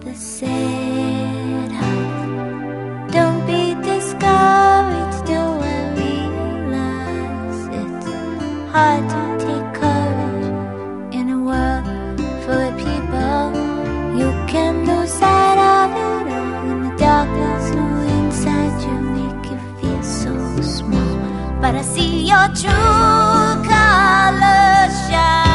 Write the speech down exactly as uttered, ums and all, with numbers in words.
a sad heart. Don't be discouraged, though I realize it's hard to take courage in a world full of people. You can lose sight of it all, and the darkness inside you make you feel so small. But I see your true colors shine.